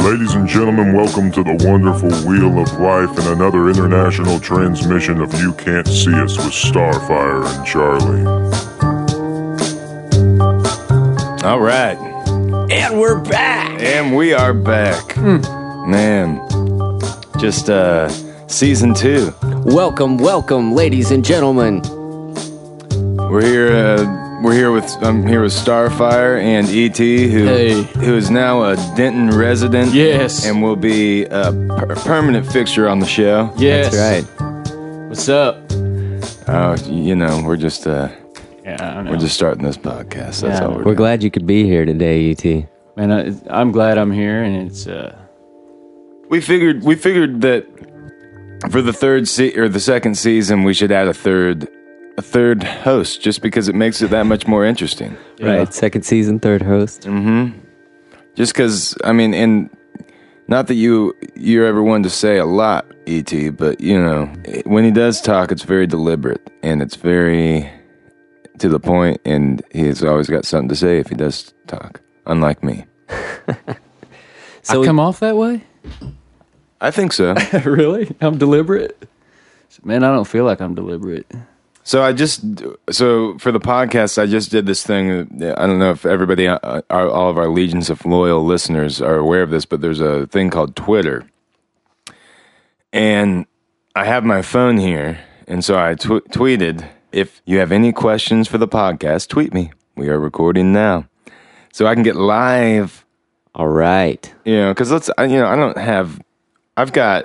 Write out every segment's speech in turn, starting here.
Ladies and gentlemen, welcome to the wonderful Wheel of Life and another international transmission of You Can't See Us with Starfire and Charlie. All right. And we're back. And we are back. Man. Just season 2. Welcome, ladies and gentlemen. We're here with Starfire and E.T., who is now a Denton resident. Yes. And will be a permanent fixture on the show. Yes. That's right. What's up? We're just I know. we're just starting this podcast. That's Yeah. all we're We're doing. glad you could be here today, E.T. Man, I'm glad I'm here, and it's We figured that for the the second season we should add a third host, just because it makes it that much more interesting. Right, second season, third host. Just because, I mean, and not that you're ever one to say a lot, E.T., but, when he does talk, it's very deliberate, and it's very to the point, and he's always got something to say if he does talk, unlike me. So I come off that way? I think so. Really? I'm deliberate? Man, I don't feel like I'm deliberate. So for the podcast, I just did this thing. I don't know if everybody, all of our legions of loyal listeners are aware of this, but there's a thing called Twitter. And I have my phone here, and so I tweeted, if you have any questions for the podcast, tweet me. We are recording now. So I can get live. All right. Because I've got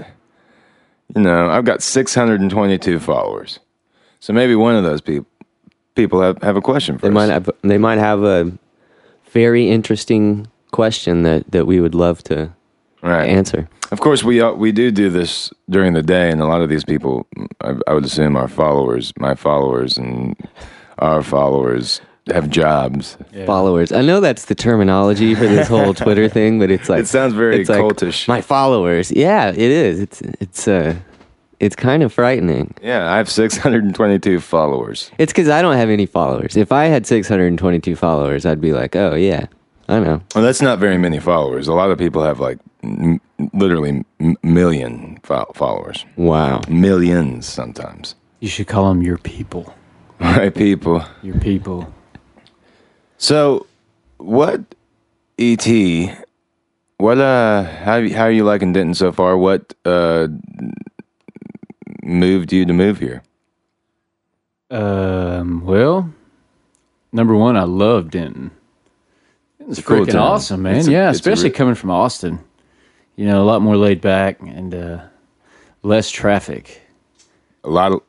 622 followers. So maybe one of those people have a question for us. They might have a very interesting question that we would love to answer. Of course, we do this during the day, and a lot of these people, I would assume, are followers. My followers and our followers have jobs. Yeah. Followers. I know that's the terminology for this whole Twitter thing, but it's like It sounds very it's like, cultish. my followers. Yeah, it is. It's kind of frightening. Yeah, I have 622 followers. It's because I don't have any followers. If I had 622 followers, I'd be like, oh yeah, I know. Well, that's not very many followers. A lot of people have like literally million followers. Wow. Millions sometimes. You should call them your people. My people. Your people. So, what, E.T., what, how are you liking Denton so far? What, moved you to move here? Well, number one, I love Denton. It's a cool freaking town. awesome, man. It's Especially coming from Austin. A lot more laid back and less traffic. A lot of,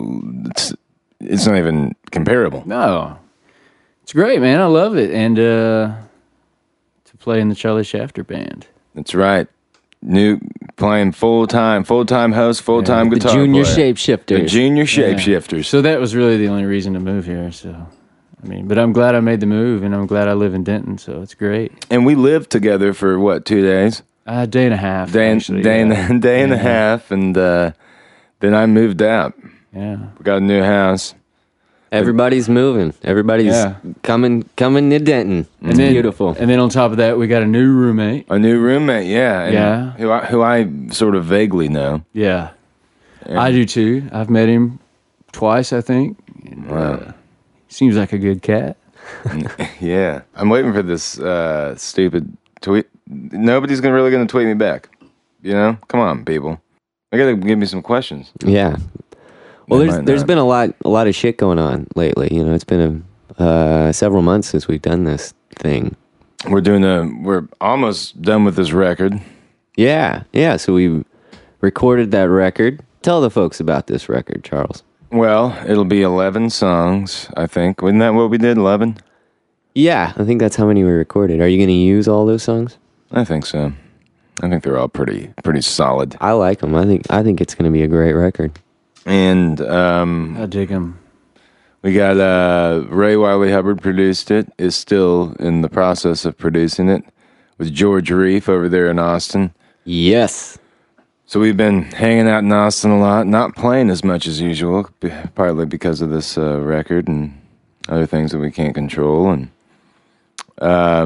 it's not even comparable. No, it's great, man. I love it, and to play in the Charlie Shafter band. That's right. Playing full-time host, full-time The guitar junior player. shapeshifters. The junior shapeshifters. So that was really the only reason to move here. So, but I'm glad I made the move, and I'm glad I live in Denton. So it's great. And we lived together for what, 2 days? A day and a half. Day actually, and a Yeah. half, and then I moved out. Yeah. We got a new house. Everybody's moving. Everybody's coming to Denton. It's beautiful. And then on top of that, we got a new roommate. A new roommate, yeah. And Yeah. Who I sort of vaguely know. Yeah. I do too. I've met him twice, I think. And, Wow. seems like a good cat. Yeah. I'm waiting for this stupid tweet. Nobody's really going to tweet me back. Come on, people. I got to give me some questions. Yeah. Well, They might there's not. been a lot of shit going on lately. It's been several months since we've done this thing. We're almost done with this record. Yeah. So we recorded that record. Tell the folks about this record, Charles. Well, it'll be 11 songs, I think. Wasn't that what we did, 11? Yeah, I think that's how many we recorded. Are you going to use all those songs? I think so. I think they're all pretty solid. I like them. I think it's going to be a great record. And I dig him. we got Ray Wiley Hubbard produced it, is still in the process of producing it, with George Reef over there in Austin. Yes. So we've been hanging out in Austin a lot, not playing as much as usual, partly because of this record and other things that we can't control. And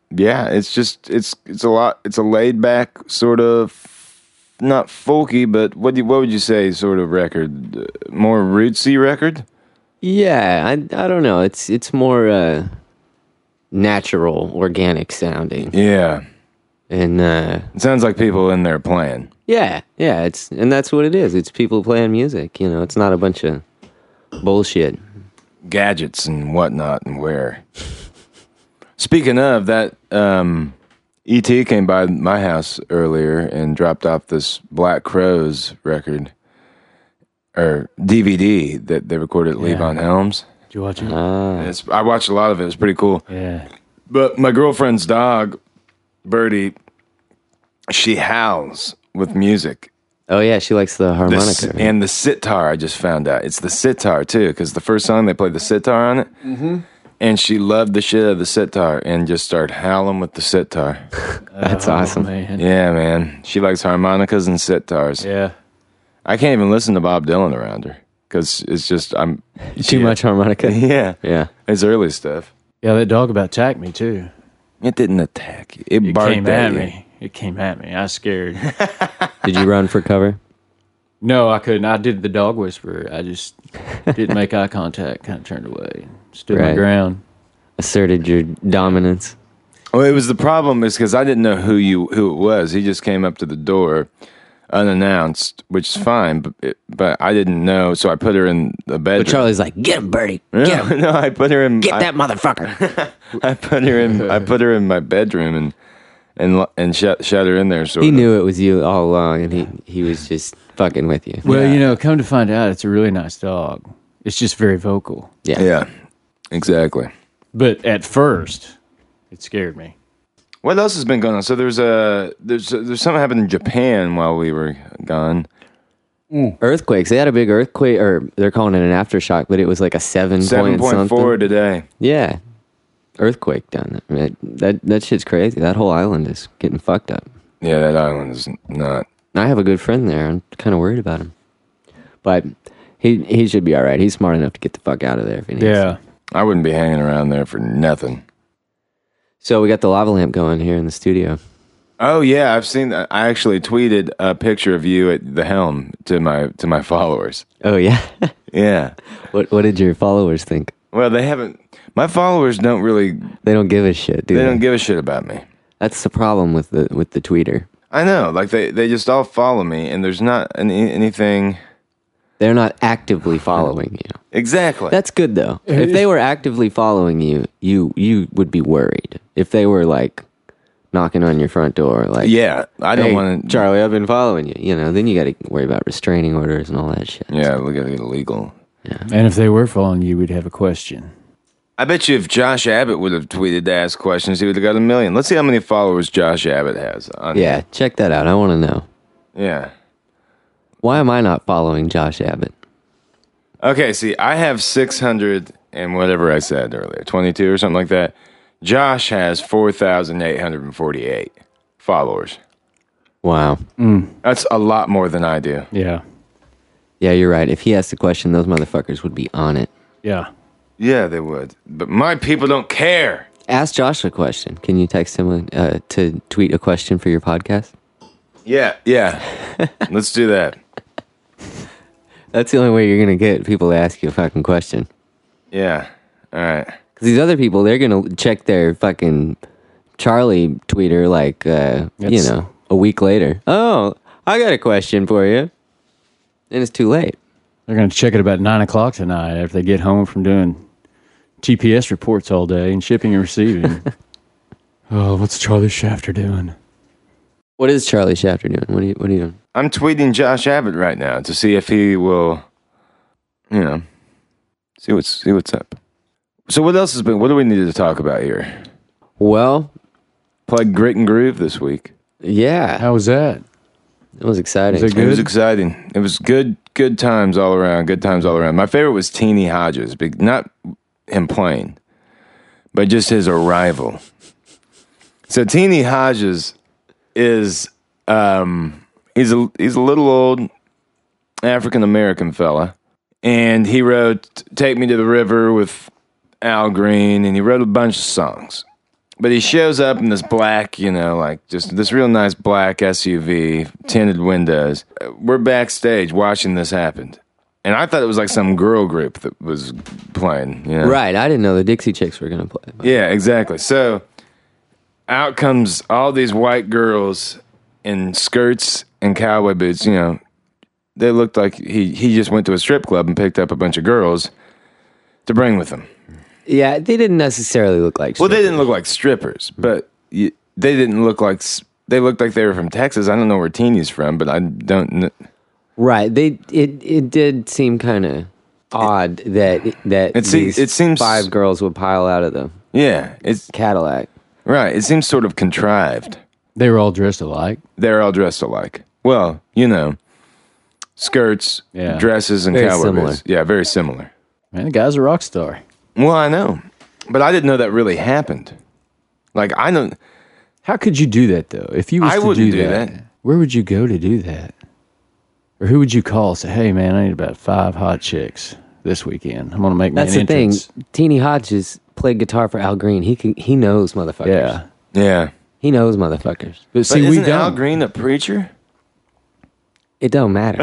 Yeah, it's a lot. It's a laid back sort of, not folky, but what would you say sort of record? More rootsy record? Yeah, I don't know. It's more natural, organic sounding. Yeah, and it sounds like people in there playing. Yeah, and that's what it is. It's people playing music. You know, it's not a bunch of bullshit, gadgets and whatnot, and where. Speaking of that, E.T. came by my house earlier and dropped off this Black Crowes record, or DVD, that they recorded at Levon Helms. Did you watch it? I watched a lot of it. It was pretty cool. Yeah. But my girlfriend's dog, Birdie, she howls with music. Oh, yeah, she likes the harmonica. And the sitar, I just found out. It's the sitar, too, because the first song, they played the sitar on it. Mm-hmm. And she loved the shit out of the sitar and just started howling with the sitar. That's awesome. Man. Yeah, man. She likes harmonicas and sitars. Yeah. I can't even listen to Bob Dylan around her because it's just, Too much harmonica? Yeah. Yeah. It's early stuff. Yeah, that dog about attacked me, too. It didn't attack you. It barked came at at you. me. It came at me. I was scared. Did you run for cover? No, I couldn't. I did the dog whisperer. I just didn't make eye contact, kind of turned away. Stood my ground. Asserted your dominance. Well, it was the problem is because I didn't know who it was. He just came up to the door unannounced, which is fine, but I didn't know, so I put her in the bedroom. But Charlie's like, "Get him, Birdie. Get him." No, I put her in. Get that motherfucker. I put her in my bedroom and shut her in there. He knew it was you all along, and he was just fucking with you. Well, come to find out, it's a really nice dog. It's just very vocal. Yeah, exactly. But at first, it scared me. What else has been going on? So there's something happened in Japan while we were gone. Earthquakes. They had a big earthquake, or they're calling it an aftershock, but it was like a 7.4 today. Yeah, earthquake down there. That shit's crazy. That whole island is getting fucked up. Yeah, that island is not. I have a good friend there. I'm kind of worried about him, but he should be all right. He's smart enough to get the fuck out of there if he needs to. I wouldn't be hanging around there for nothing. So we got the lava lamp going here in the studio. Oh yeah, I've seen that. I actually tweeted a picture of you at the helm to my followers. Oh yeah, yeah. What did your followers think? Well, they haven't. My followers don't really. They don't give a shit. They don't give a shit about me. That's the problem with the tweeter. I know. Like they just all follow me, and there's not anything. They're not actively following you. Exactly. That's good though. If they were actively following you, you would be worried. If they were like knocking on your front door, like, I don't want to. Charlie, I've been following you. Then you got to worry about restraining orders and all that shit. Yeah, we got to get illegal. Yeah. And if they were following you, we'd have a question. I bet you if Josh Abbott would have tweeted to ask questions, he would have got 1 million. Let's see how many followers Josh Abbott has. Check that out. I want to know. Yeah. Why am I not following Josh Abbott? Okay, see, I have 600 and whatever I said earlier, 22 or something like that. Josh has 4,848 followers. Wow. That's a lot more than I do. Yeah. Yeah, you're right. If he asked the question, those motherfuckers would be on it. Yeah. Yeah, they would. But my people don't care. Ask Josh a question. Can you text him to tweet a question for your podcast? Yeah. Let's do that. That's the only way you're going to get people to ask you a fucking question. Yeah. All right. Because these other people, they're going to check their fucking Charlie tweeter like, a week later. Oh, I got a question for you. And it's too late. They're going to check it about 9 o'clock tonight after they get home from doing TPS reports all day and shipping and receiving. Oh, what's Charlie Shafter doing? What is Charlie Shafter doing? What are you doing? I'm tweeting Josh Abbott right now to see if he will, see what's up. So what else has been? What do we need to talk about here? Well, played Grit and Groove this week. Yeah. How was that? It was exciting. Was it good? It was exciting. It was good times all around. Good times all around. My favorite was Teeny Hodges. Not him playing, but just his arrival. So Teeny Hodges is he's a little old African American fella, and he wrote "Take Me to the River" with Al Green, and he wrote a bunch of songs. But he shows up in this black, like just this real nice black SUV, tinted windows. We're backstage watching this happen. And I thought it was like some girl group that was playing. Right. I didn't know the Dixie Chicks were going to play. Yeah, exactly. So out comes all these white girls in skirts and cowboy boots. They looked like he just went to a strip club and picked up a bunch of girls to bring with him. Yeah, they didn't necessarily look like strippers. Well, they didn't look like strippers, but they didn't look like... They looked like they were from Texas. I don't know where Teeny's from, but I don't... Right. It did seem kind of odd that it seems 5 girls would pile out of the Cadillac. Right. It seems sort of contrived. They were all dressed alike. They're all dressed alike. Well, skirts, dresses, and Very cowboy similar. boots. Yeah, very similar. Man, the guy's a rock star. Well, I know, but I didn't know that really happened. Like, I don't... How could you do that, though? If you was I to wouldn't do do that, that. where would you go to do that? Or who would you call? Say, hey, man, I need about 5 hot chicks this weekend. I'm going to make me That's an the thing. entrance. Teeny Hodges played guitar for Al Green. He knows motherfuckers. Yeah. Yeah. He knows motherfuckers. But But see, we isn't don't. Al Green a preacher? It don't matter.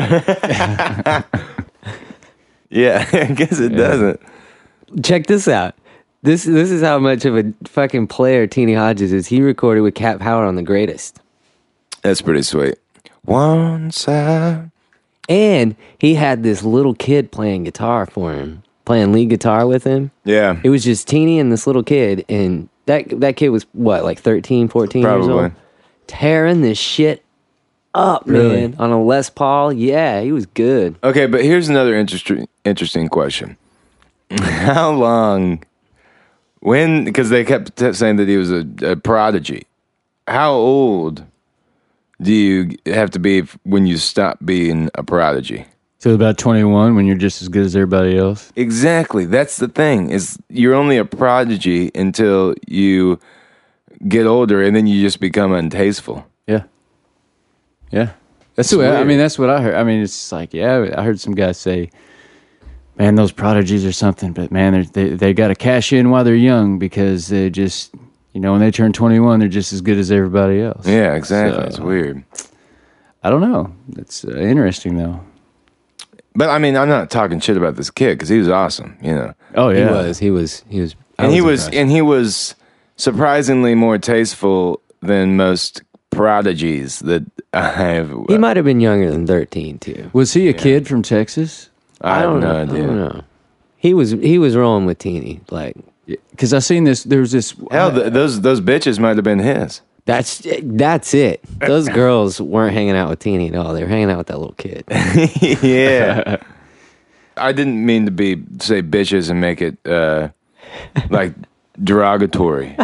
Yeah, I guess it doesn't. Check this out. This is how much of a fucking player Teeny Hodges is. He recorded with Cat Power on The Greatest. That's pretty sweet. Once I... And he had this little kid playing guitar for him, playing lead guitar with him. Yeah. It was just Teeny and this little kid, and that kid was, what, like 13, 14 years Probably. old? Tearing this shit up, Really? man. On a Les Paul. Yeah, he was good. Okay, but here's another interesting question. How long... When... Because they kept saying that he was a prodigy. How old do you have to be when you stop being a prodigy? So about 21 when you're just as good as everybody else. Exactly. That's the thing. Is you're only a prodigy until you get older, and then you just become untasteful. Yeah. Yeah. That's the way, I weird. mean, that's what I heard. I mean, it's like, yeah, I heard some guys say, man, those prodigies or something, but man, they got to cash in while they're young because they just, when they turn 21, they're just as good as everybody else. Yeah, exactly. So, It's weird. I don't know. It's interesting, though. But I mean, I'm not talking shit about this kid because he was awesome, Oh, yeah. He was. I And impressed. he was surprisingly more tasteful than most prodigies that I've. He might have been younger than 13 too. Was he a kid from Texas? I have no I idea. don't know. He was rolling with Teeny. Like Because I seen this, there was this. Hell, those bitches might have been his. that's it. Those girls weren't hanging out with Teeny at all. They were hanging out with that little kid. Yeah. I didn't mean to say bitches and make it like derogatory.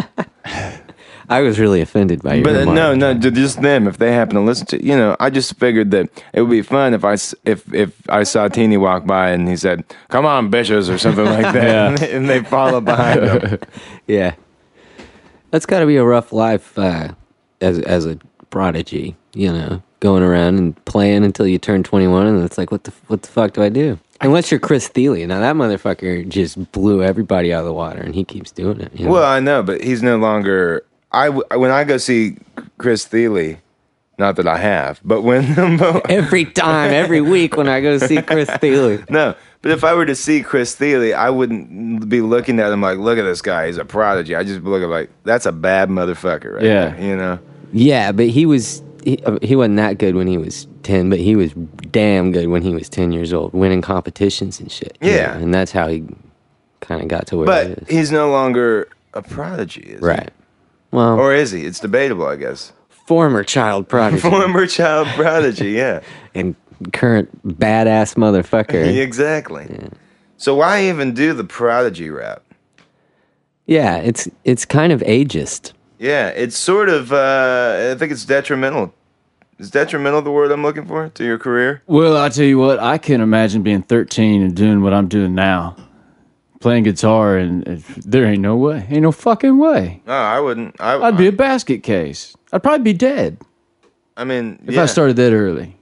I was really offended by your But remark. no, just them. If they happen to listen to, I just figured that it would be fun if I saw Teeny walk by and he said, "Come on, bitches," or something like that, and they follow behind him. Yeah, that's got to be a rough life as a prodigy. Going around and playing until you turn 21, and it's like, what the fuck do I do? Unless you're Chris Thiele. Now that motherfucker just blew everybody out of the water, and he keeps doing it. Well, I know, but he's no longer. When I go see Chris Thiele, not that I have, but when every time, every week when I go see Chris Thiele. no, but if I were to see Chris Thiele, I wouldn't be looking at him like, look at this guy, he's a prodigy. I just be looking like, that's a bad motherfucker, right? Yeah. there, Yeah, but he wasn't that good when he was 10, but he was damn good when he was 10 years old, winning competitions and shit. Yeah. And that's how he kind of got to where he But is. he's no longer a prodigy, is Right. he? Well, Or is he? It's debatable, I guess. former child prodigy Former child prodigy, yeah. and current badass motherfucker. Exactly. So why even do the prodigy rap? Yeah, it's kind of ageist. Yeah, it's sort of, I think it's detrimental. Is detrimental the word I'm looking for to your career? Well, I tell you what, I can imagine being 13 and doing what I'm doing now. Playing guitar, and there ain't no way. Ain't no fucking way. No, I wouldn't. I'd be a basket case. I'd probably be dead I mean, if I started that early.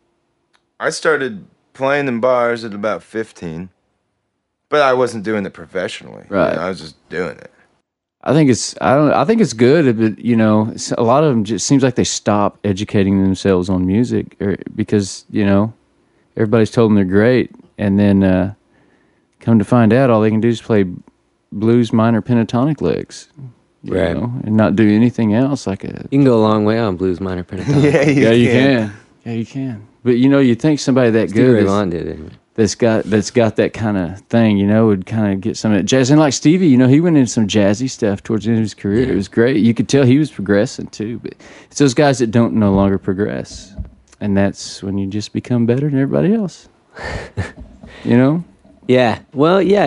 I started playing in bars at about 15, but I wasn't doing it professionally. Right. I was just doing it. I think it's I think it's good, but you know, a lot of them just seems like they stop educating themselves on music because you know everybody's told them they're great, and then come to find out, all they can do is play blues minor pentatonic licks, you Right. know, and not do anything else like a. You can go a long way on blues minor pentatonic. Yeah, You can. Yeah, you can. But you know, you think somebody that Stevie good Ray is- Vaughan did it. that's got that kind of thing, you know, would kind of get some of that jazz. And like Stevie, you know, he went into some jazzy stuff towards the end of his career. Yeah. It was great. You could tell he was progressing too. But it's those guys that don't no longer progress, and that's when you just become better than everybody else. You know? Yeah. Well, yeah.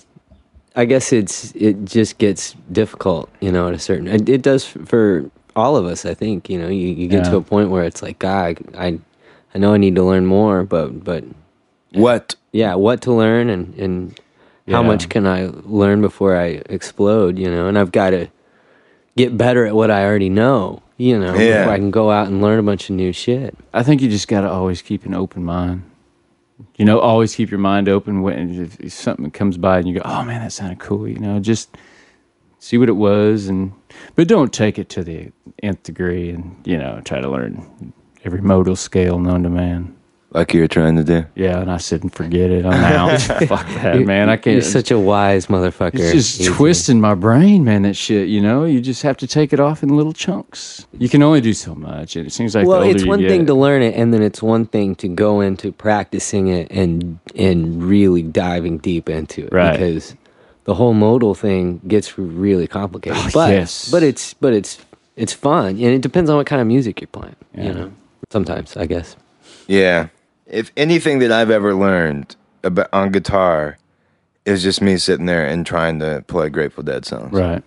I guess it just gets difficult, you know. At a certain, it does for all of us. I think, you know, you get Yeah. to a point where it's like, God, I know I need to learn more, but What? yeah, what to learn and how Yeah. much can I learn before I explode, you know? And I've got to get better at what I already know, you know, Yeah. before I can go out and learn a bunch of new shit. I think you just got to always keep an open mind. You know, always keep your mind open when if something comes by and you go, "Oh man, that sounded cool." You know, just see what it was, but don't take it to the nth degree, and you know, try to learn every modal scale known to man. Like you were trying to do. Yeah, and I said, and forget it. I'm out. Fuck that, man. I can't. You're such a wise motherfucker. It's just Easy. twisting my brain, man. That shit, you know. You just have to take it off in little chunks. You can only do so much, and it seems like Well, the older it's you one get, thing to learn it, and then it's one thing to go into practicing it and really diving deep into it, Right. because the whole modal thing gets really complicated. Oh, but yes. but it's fun, and it depends on what kind of music you're playing. Yeah. You know, sometimes I guess. Yeah. If anything that I've ever learned about on guitar is just me sitting there and trying to play Grateful Dead songs. right?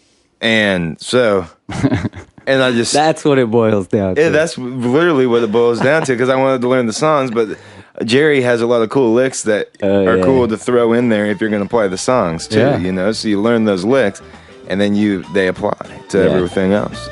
And so, and I just That's what it boils down to. yeah, that's literally what it boils down to, because I wanted to learn the songs, but Jerry has a lot of cool licks that Oh, are yeah. cool to throw in there if you're going to play the songs too. Yeah. You know, so you learn those licks, and then they apply to Yeah. everything else.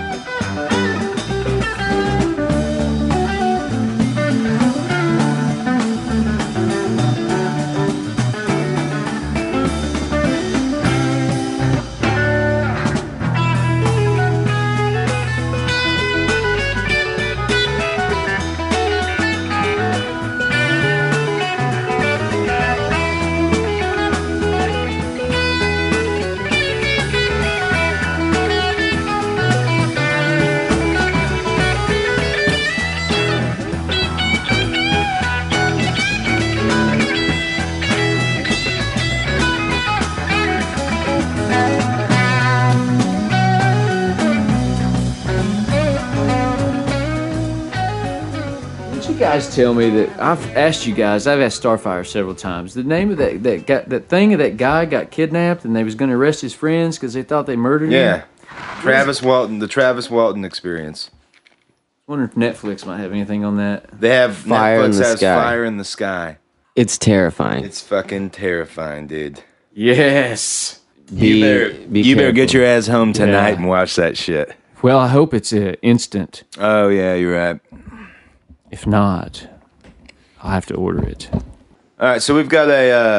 Did you guys tell me that I've asked you guys? I've asked Starfire several times. The name of that thing of that guy got kidnapped, and they was going to arrest his friends because they thought they murdered him. Yeah, the Travis Walton experience. I wonder if Netflix might have anything on that. They have Fire in Netflix the has Sky. Fire in the Sky. It's terrifying. It's fucking terrifying, dude. Yes. Be You better get careful. your ass home tonight Yeah. and watch that shit. Well, I hope it's instant. Oh yeah, you're right. If not, I'll have to order it. All right, so we've got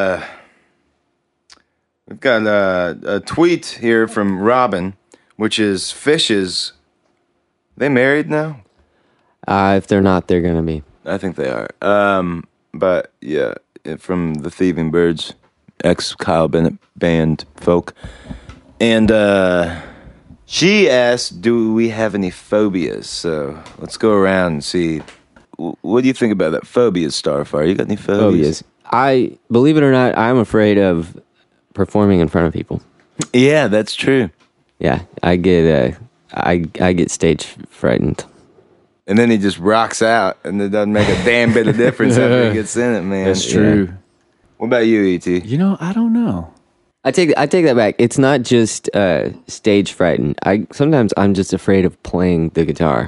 a tweet here from Robin, which is Fish's. They married now? If they're not, they're gonna be. I think they are. But yeah, from the Thieving Birds, ex Kyle Bennett band folk, and she asked, "Do we have any phobias?" So let's go around and see. What do you think about that? Phobias, Starfire. You got any phobias? I believe it or not, I'm afraid of performing in front of people. Yeah, that's true. Yeah, I get I get stage frightened. And then he just rocks out, and it doesn't make a damn bit of difference after he gets in it, man. That's true. What about you, E.T.? You know, I don't know. I take that back. It's not just stage frightened. Sometimes I'm just afraid of playing the guitar.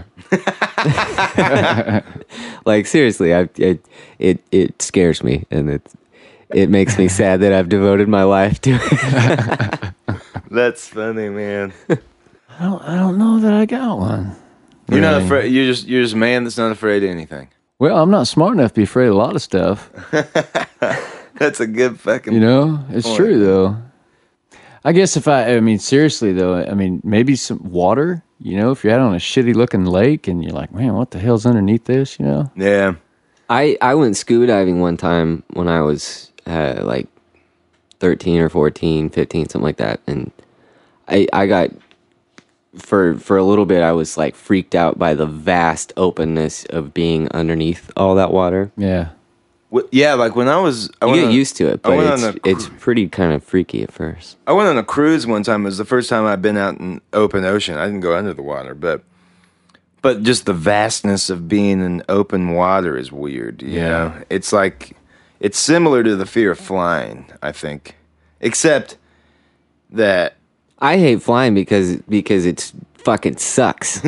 Like seriously, it scares me, and it makes me sad that I've devoted my life to it. That's funny, man. I don't know that I got one. You're not afraid. You're just a man that's not afraid of anything. Well, I'm not smart enough to be afraid of a lot of stuff. That's a good fucking. You know, it's Point. true though. I guess I mean, seriously though, I mean, maybe some water, you know, if you're out on a shitty looking lake and you're like, man, what the hell's underneath this, you know? Yeah. I went scuba diving one time when I was like 13 or 14, 15, something like that. And I got, for a little bit, I was like freaked out by the vast openness of being underneath all that water. Yeah. Yeah, like when I You get used to it, I went but on it's pretty kind of freaky at first. I went on a cruise one time. It was the first time I'd been out in open ocean. I didn't go under the water, but just the vastness of being in open water is weird. You know, it's like it's similar to the fear of flying, I think, except that I hate flying because it's fucking sucks.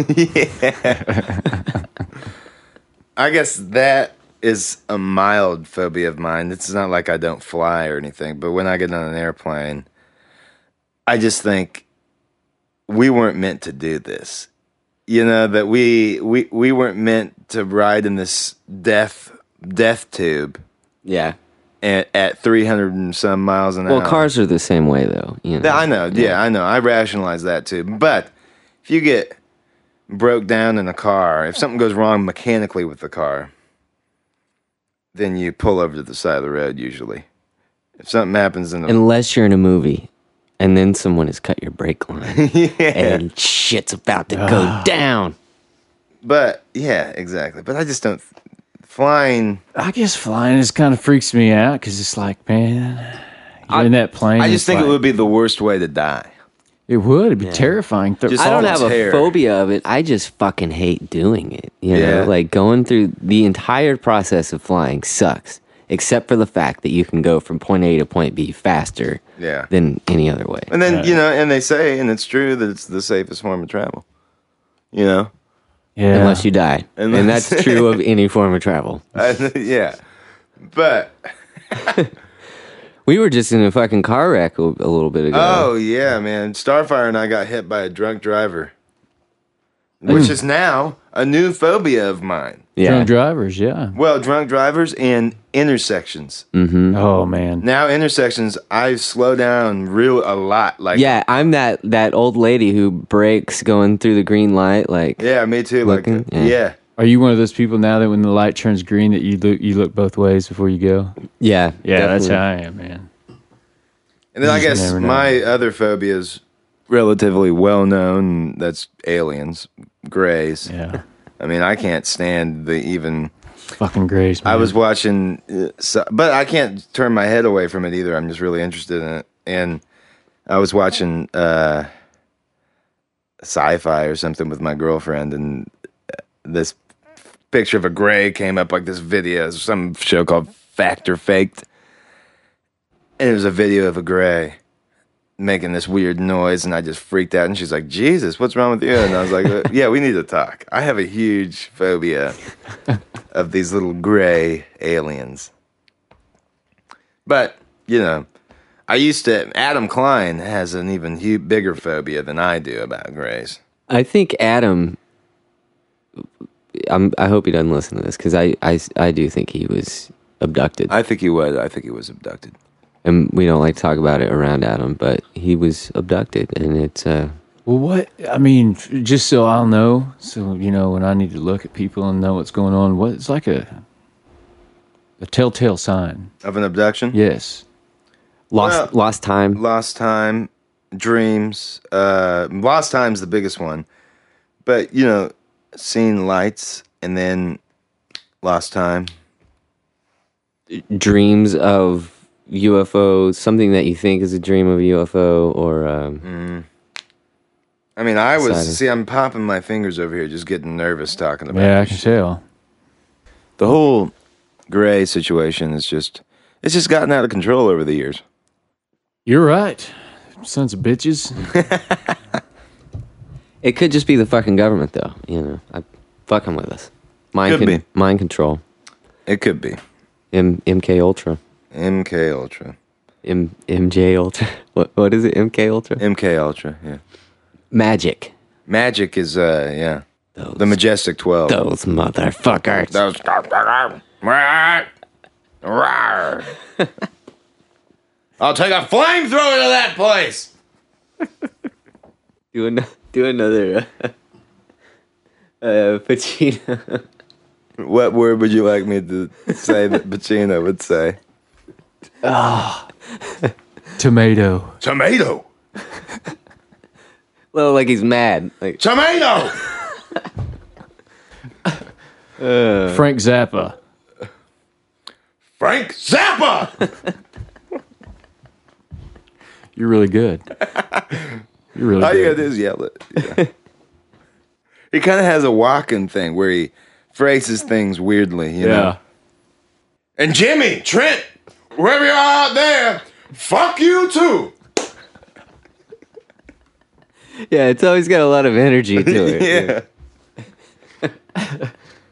I guess that is a mild phobia of mine. It's not like I don't fly or anything, but when I get on an airplane, I just think we weren't meant to do this. You know, that we weren't meant to ride in this death tube Yeah. at 300 and some miles an hour. Well, cars are the same way, though. You know? I know. Yeah, I know. I rationalize that too. But if you get broke down in a car, if something goes wrong mechanically with the car, then you pull over to the side of the road usually. If something happens in the... Unless you're in a movie, and then someone has cut your brake line, yeah. and shit's about to go down. But, yeah, exactly. But I just don't... Flying... I guess flying just kind of freaks me out because it's like, man, you're in that plane. I just think it would be the worst way to die. It would. It'd be terrifying. Just I don't all have a terror. phobia of it. I just fucking hate doing it. You Yeah. know, like going through the entire process of flying sucks, except for the fact that you can go from point A to point B faster Yeah. than any other way. And then, you know, and they say, and it's true, that it's the safest form of travel. You know? Yeah. Unless you die. And Unless- that's true of any form of travel. Yeah. But... We were just in a fucking car wreck a little bit ago. Oh, yeah, man. Starfire and I got hit by a drunk driver, which is now a new phobia of mine. yeah. Drunk drivers, yeah. Well, drunk drivers and intersections. Oh, man. Now, intersections, I slow down a lot. Like, Yeah, I'm that old lady who brakes going through the green light. Like, Yeah, me too. Looking? Like, Yeah. yeah. Are you one of those people now that when the light turns green that you look both ways before you go? yeah, Yeah, that's definitely. how I am, man. And then I You just guess never know. my other phobia is relatively well known. That's aliens, grays. Yeah. I mean, I can't stand the even. Fucking grace, man. I was watching, but I can't turn my head away from it either. I'm just really interested in it. And I was watching sci-fi or something with my girlfriend, and this picture of a gray came up, like this video, some show called Fact or Faked. And it was a video of a gray making this weird noise, and I just freaked out. And she's like, Jesus, what's wrong with you? And I was like, yeah, we need to talk. I have a huge phobia of these little gray aliens. But, you know, Adam Klein has an even bigger phobia than I do about grays. I think Adam. I hope he doesn't listen to this because I do think he was abducted, I think he was. I think he was abducted. and we don't like to talk about it around Adam, but he was abducted, and it's Well, what? I mean, just so I'll know, so, you know, when I need to look at people and know what's going on, it's like a telltale sign. Of an abduction? Yes. lost time. Lost time, dreams. Lost time's the biggest one. But, you know, seeing lights and then lost time. Dreams of UFOs, something that you think is a dream of a UFO, or I mean, Exciting. see, I'm popping my fingers over here, just getting nervous talking about Yeah, I this can shit. tell. The whole gray situation is it's just gotten out of control over the years. You're right. Sons of bitches. it could just be the fucking government, though. You know, fucking with us. Could be. Mind control. It could be. MK Ultra. MK Ultra. MJ Ultra. What is it? MK Ultra. MK Ultra, yeah. Magic. Magic is, yeah. Those, The Majestic 12. those motherfuckers. Those. I'll take a flamethrower to that place. Do another Pacino. What word would you like me to say that Pacino would say? Tomato. Tomato. Well, like he's mad. Like Tomato. Frank Zappa. Frank Zappa. You're really good. You're really All you good. gotta do is yell it. Yeah. He kind of has a walking thing where he phrases things weirdly, you know. And Jimmy, Trent, wherever you are out there, fuck you too. yeah, it's always got a lot of energy to it. Yeah.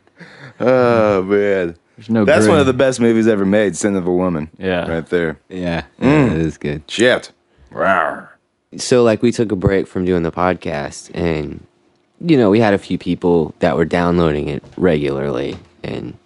Oh man, There's no that's gray. one of the best movies ever made. Sin of a Woman. Yeah. right there. Yeah, it is good. Shit. Rawr. So, like, we took a break from doing the podcast, and we had a few people that were downloading it regularly, and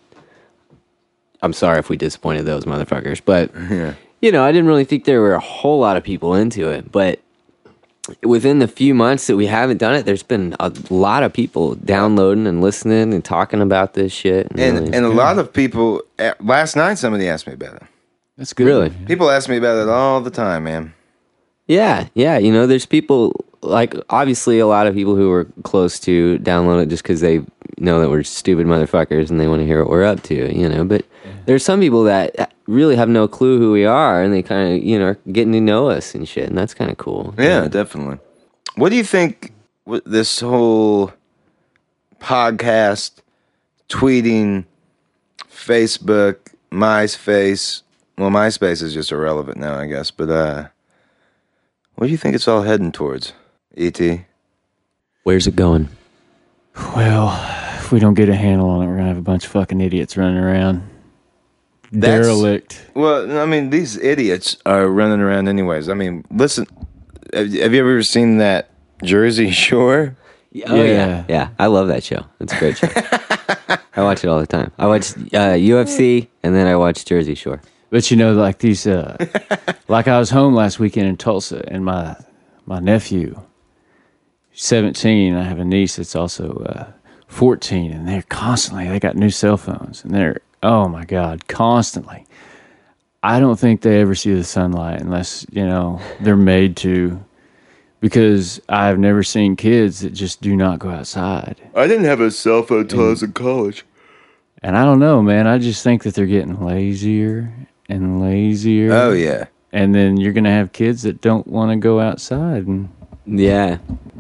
I'm sorry if we disappointed those motherfuckers, but Yeah. I didn't really think there were a whole lot of people into it, but within the few months that we haven't done it, there's been a lot of people downloading and listening and talking about this shit. And a lot of people last night somebody asked me about it. That's good. Really? People ask me about it all the time, man. Yeah, there's people, like, obviously a lot of people who are close to download it just because they know that we're stupid motherfuckers and they want to hear what we're up to, but there's some people that really have no clue who we are and they kind of, are getting to know us and shit, and that's kind of cool. Yeah, definitely. What do you think this whole podcast, tweeting, Facebook, MySpace, well, MySpace is just irrelevant now, I guess, but what do you think it's all heading towards, E.T.? Where's it going? Well, if we don't get a handle on it, we're going to have a bunch of fucking idiots running around. That's- Derelict. Well, I mean, these idiots are running around anyways. I mean, listen, have you ever seen that Jersey Shore? Oh, yeah. I love that show. It's a great show. I watch it all the time. I watch UFC, and then I watch Jersey Shore. But like these, like I was home last weekend in Tulsa, and my nephew, 17, I have a niece that's also 14, and they got new cell phones, and they're, oh my God, constantly. I don't think they ever see the sunlight unless, they're made to, because I've never seen kids that just do not go outside. I didn't have a cell phone until I was in college. And I don't know, man. I just think that they're getting lazier and lazier. Oh, yeah. And then you're going to have kids that don't want to go outside. And Yeah.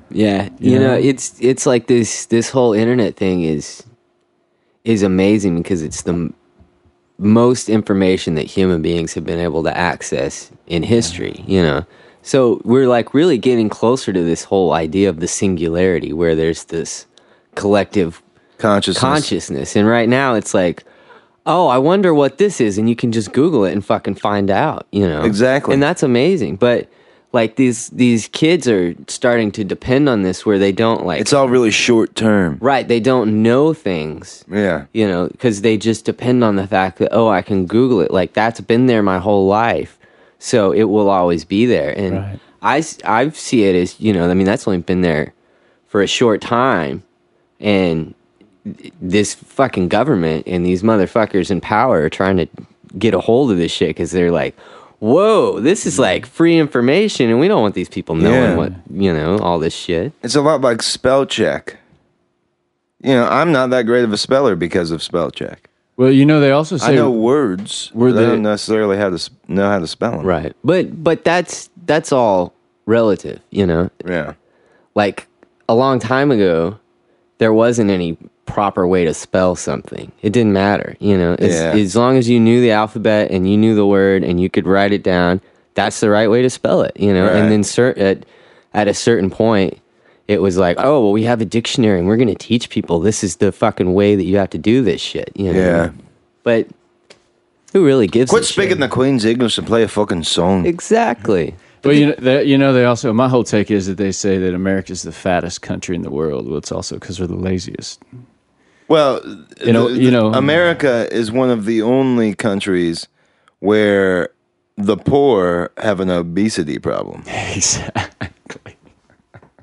It's like this whole internet thing is amazing because it's the most information that human beings have been able to access in history, So we're like really getting closer to this whole idea of the singularity where there's this collective consciousness. And right now it's like, oh, I wonder what this is. And you can just Google it and fucking find out, Exactly. And that's amazing. But like these kids are starting to depend on this where they don't like... It's all really short term. Right. They don't know things. Yeah. Because they just depend on the fact that, oh, I can Google it. Like that's been there my whole life. So it will always be there. And Right. I see it as, that's only been there for a short time. And this fucking government and these motherfuckers in power are trying to get a hold of this shit because they're like, whoa, this is like free information and we don't want these people knowing what, all this shit. It's a lot like spell check. I'm not that great of a speller because of spell check. well, they also say I know words, but I don't necessarily know how to spell them. Right. But that's all relative, Yeah. Like a long time ago, there wasn't any proper way to spell something. It didn't matter, as long as you knew the alphabet and you knew the word and you could write it down, that's the right way to spell it, Right. And then at a certain point, it was like, oh, well, we have a dictionary and we're going to teach people this is the fucking way that you have to do this shit, Yeah. But who really gives Quit a speaking shit? the Queen's English and play a fucking song. Exactly. Well, they also, my whole take is that they say that America's the fattest country in the world. Well, it's also because we're the laziest. Well, know- America is one of the only countries where the poor have an obesity problem. Exactly.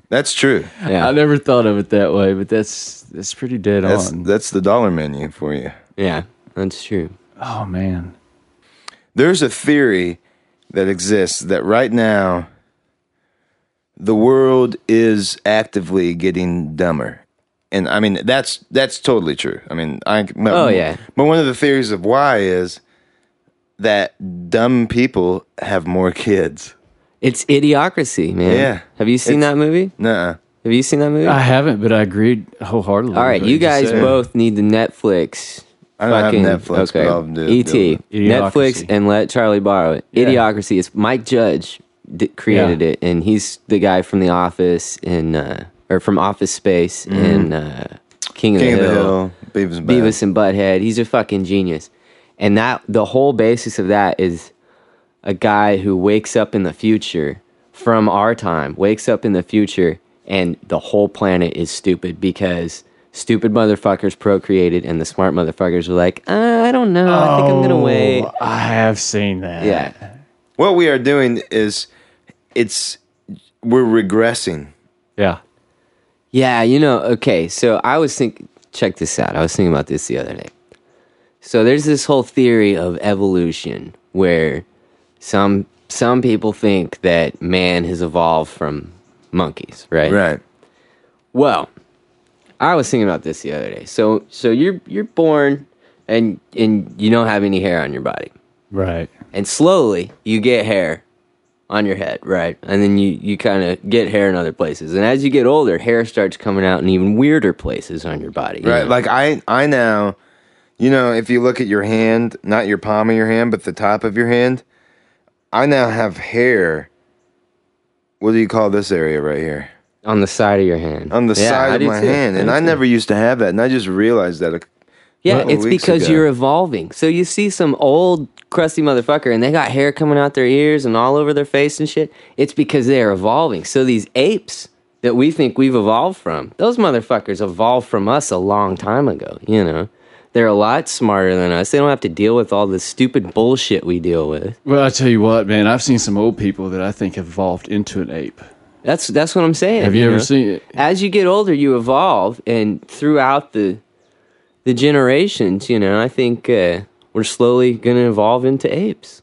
That's true. Yeah. I never thought of it that way, but that's pretty dead on. That's the dollar menu for you. Yeah, that's true. Oh man. There's a theory that exists that right now the world is actively getting dumber. And I mean that's totally true. I mean yeah. But one of the theories of why is that dumb people have more kids. It's Idiocracy, man. Yeah. Have you seen that movie? Nuh-uh. Have you seen that movie? I haven't, but I agreed wholeheartedly. All right, with what you guys just said. both need the Netflix. I don't have Netflix, but I'll do it. E.T. Idiocracy. Netflix and let Charlie borrow it. Yeah. Idiocracy. It's Mike Judge created it, and he's the guy from The Office or from Office Space and King of the Hill, Beavis and Butthead. He's a fucking genius, and the whole basis of that is a guy who wakes up in the future from our time, wakes up in the future, and the whole planet is stupid because stupid motherfuckers procreated, and the smart motherfuckers were like, I don't know, I think I'm gonna wait. I have seen that. Yeah. What we are doing is we're regressing. Yeah. Yeah, okay, so check this out. I was thinking about this the other day. So there's this whole theory of evolution where some people think that man has evolved from monkeys, right? Right. Well, I was thinking about this the other day. So you're born and you don't have any hair on your body. Right. And slowly you get hair on your head, right? And then you kind of get hair in other places. And as you get older, hair starts coming out in even weirder places on your body. Right. Like I now, if you look at your hand, not your palm of your hand, but the top of your hand, I now have hair. What do you call this area right here? On the side of your hand. On the side of my hand. And I never used to have that. And I just realized that. It's because you're evolving. So you see some old crusty motherfucker and they got hair coming out their ears and all over their face and shit. It's because they're evolving. So these apes that we think we've evolved from, those motherfuckers evolved from us a long time ago, They're a lot smarter than us. They don't have to deal with all the stupid bullshit we deal with. Well, I tell you what, man, I've seen some old people that I think have evolved into an ape. That's what I'm saying. Have you ever seen it? As you get older, you evolve, and throughout the generations, I think we're slowly going to evolve into apes.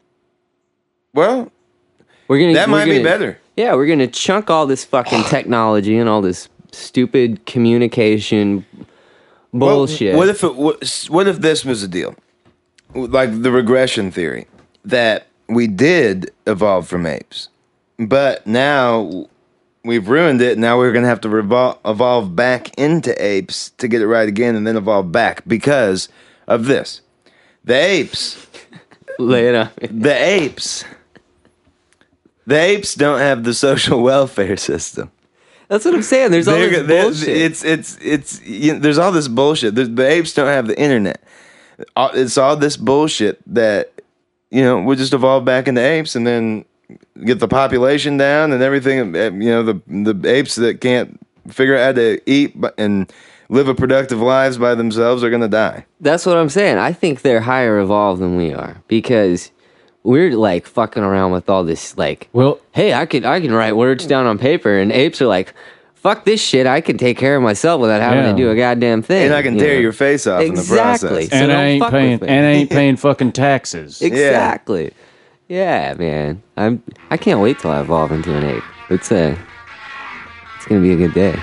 Well, that might be better. Yeah, we're going to chunk all this fucking technology and all this stupid communication bullshit. Well, what if this was a deal? Like the regression theory, that we did evolve from apes, but now we've ruined it. Now we're going to have to evolve back into apes to get it right again and then evolve back because of this. The apes. Lay it on me. The apes don't have the social welfare system. That's what I'm saying. There's all this bullshit. There's all this bullshit. The apes don't have the internet. It's all this bullshit that, we'll just evolve back into apes and then get the population down and everything. The apes that can't figure out how to eat and live a productive lives by themselves are going to die. That's what I'm saying. I think they're higher evolved than we are because we're like fucking around with all this hey, I can write words down on paper, and apes are like, fuck this shit, I can take care of myself without having to do a goddamn thing. And I can tear your face off in the process. So and I ain't paying fucking taxes. Exactly. Yeah, man. I can't wait till I evolve into an ape. It's gonna be a good day.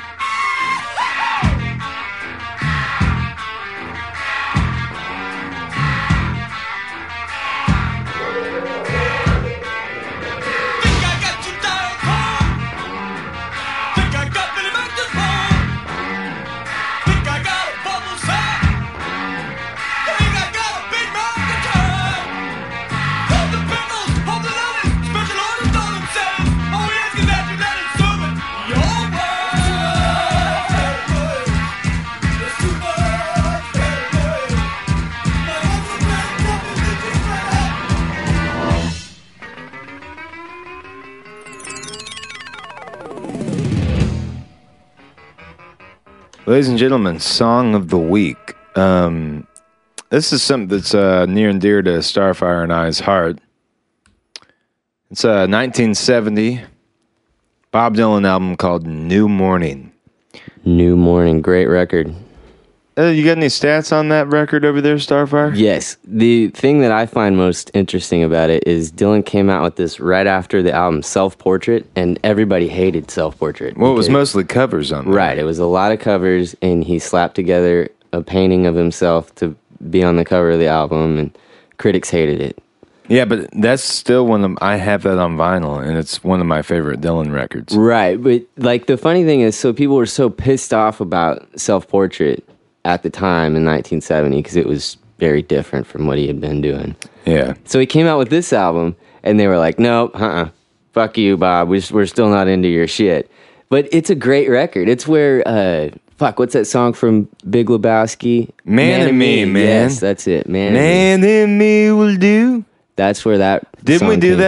Ladies and gentlemen, Song of the Week. This is something that's near and dear to Starfire and I's heart. It's 1970 Bob Dylan album called New Morning. New Morning, great record. You got any stats on that record over there, Starfire? Yes. The thing that I find most interesting about it is Dylan came out with this right after the album Self-Portrait, and everybody hated Self-Portrait. Well, it was mostly covers on that. Right. It was a lot of covers, and he slapped together a painting of himself to be on the cover of the album, and critics hated it. Yeah, but that's still I have that on vinyl, and it's one of my favorite Dylan records. Right. But, like, the funny thing is, so people were so pissed off about Self-Portrait at the time in 1970 because it was very different from what he had been doing. Yeah. So he came out with this album, and they were like, "Nope, fuck you, Bob. We're still not into your shit." But it's a great record. It's where what's that song from Big Lebowski? Man and Me, man. Yes, that's it. Man and Me will do. That's where that. Didn't we song do came that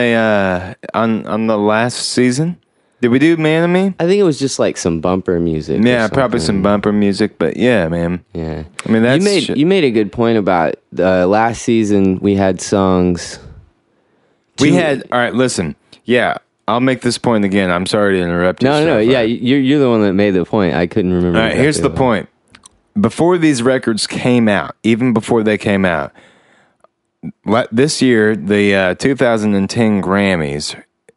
from. on the last season? Did we do Man and Me? I think it was just like some bumper music. Yeah, probably some bumper music, but yeah, man. Yeah, I mean that's you made a good point about last season. We had songs. All right. Listen, yeah, I'll make this point again. I'm sorry to interrupt you. No, yeah, you're the one that made the point. I couldn't remember. All right, here's the point. Before these records came out, even before they came out, this year, the 2010 Grammys,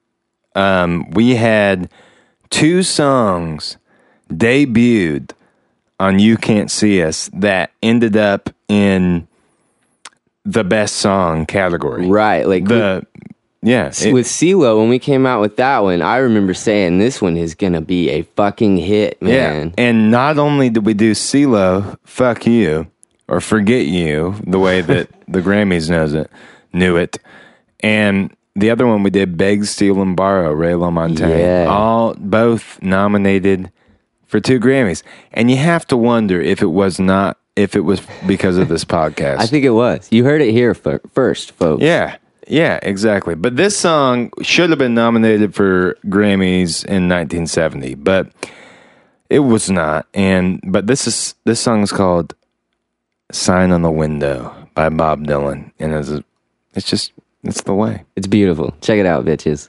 we had 2 songs debuted on You Can't See Us that ended up in the best song category. Right, like with CeeLo, when we came out with that one, I remember saying this one is gonna be a fucking hit, man. Yeah, and not only did we do CeeLo, Fuck You, or Forget You, the way that the Grammys knew it, and the other one we did, Beg, Steal, and Borrow, Ray LaMontagne. Yeah. Both nominated for 2 Grammys. And you have to wonder if it was because of this podcast. I think it was. You heard it here first, folks. Yeah, exactly. But this song should have been nominated for Grammys in 1970, but it was not. But this song is called Sign on the Window by Bob Dylan. And it's the way. It's beautiful. Check it out, bitches.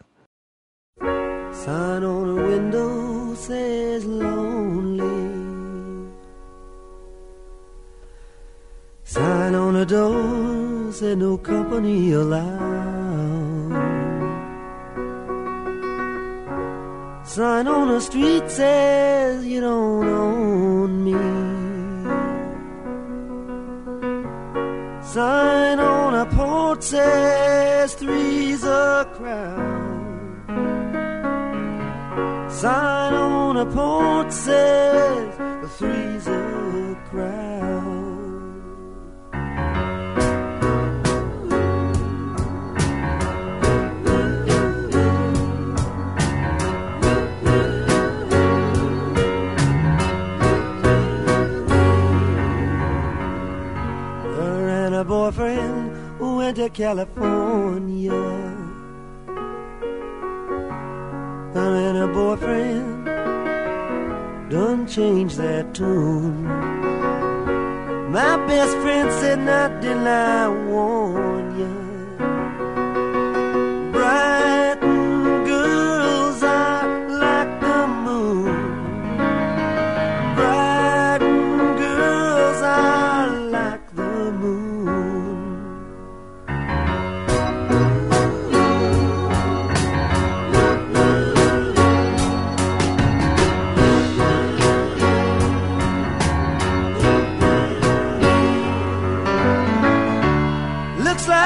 Sign on a window says lonely. Sign on a door says no company allowed. Sign on a street says you don't own me. Sign on a porch says 3's a crowd. Sign on a porch says the 3's a crowd. Her and her boyfriend went to California. Her and her boyfriend done changed their tune. My best friend said, not till I warn ya. Brighton girls are like the moon. Brighton girls are like the moon. Looks like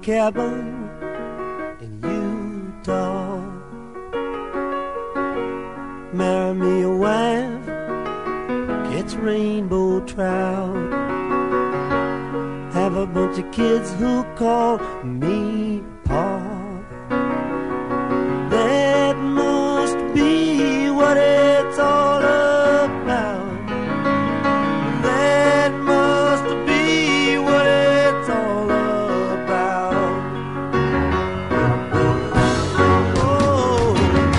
cabin in Utah. Marry me a wife, catch rainbow trout. Have a bunch of kids who call me Pa. That must be what it's all about. That must be what it's all about. Oh.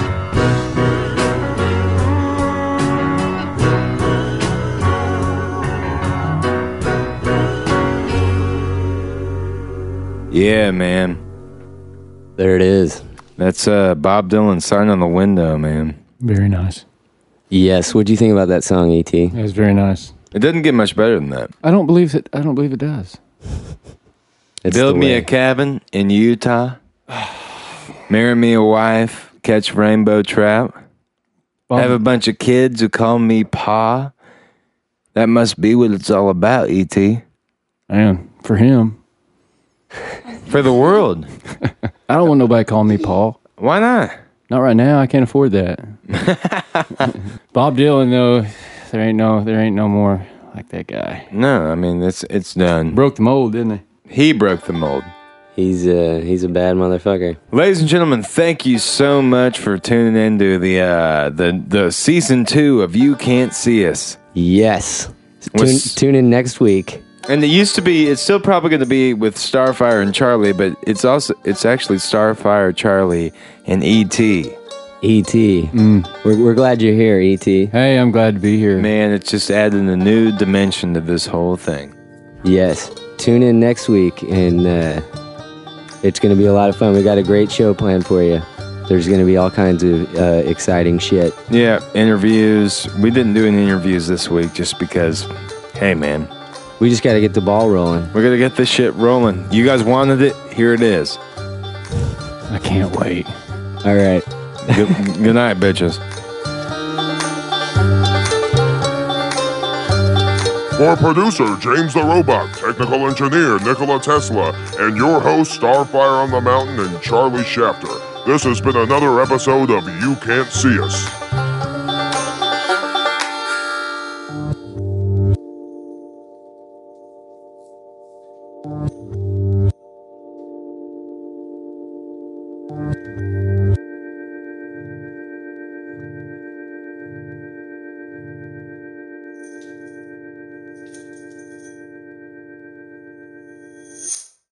Yeah, man. There it is. That's Bob Dylan, Sign on the Window, man. Very nice. Yes. What do you think about that song, E.T.? It was very nice. It doesn't get much better than that. I don't believe it does. It's Build the me way. a cabin in Utah. Marry me a wife. Catch rainbow trout. Bob, Have a bunch of kids who call me Pa. That must be what it's all about, E.T. man, for him, For the world. I don't want nobody calling me Paul. Why not? Not right now. I can't afford that. Bob Dylan, though, there ain't no more like that guy. No, I mean, it's done. Broke the mold, didn't he? He broke the mold. He's a bad motherfucker. Ladies and gentlemen, thank you so much for tuning into the season 2 of You Can't See Us. Yes. Was- Tune in next week. And it's still probably going to be with Starfire and Charlie, but it's actually Starfire, Charlie, and E.T. E.T. We're glad you're here, E.T. Hey, I'm glad to be here. Man, it's just adding a new dimension to this whole thing. Yes. Tune in next week, and it's going to be a lot of fun. We got a great show planned for you. There's going to be all kinds of exciting shit. Yeah, interviews. We didn't do any interviews this week just because, hey, man, We just got to get the ball rolling. we're going to get this shit rolling. You guys wanted it. Here it is. I can't wait. All right. Good night, bitches. For producer James the Robot, technical engineer Nikola Tesla, and your host Starfire on the Mountain and Charlie Shafter, this has been another episode of You Can't See Us.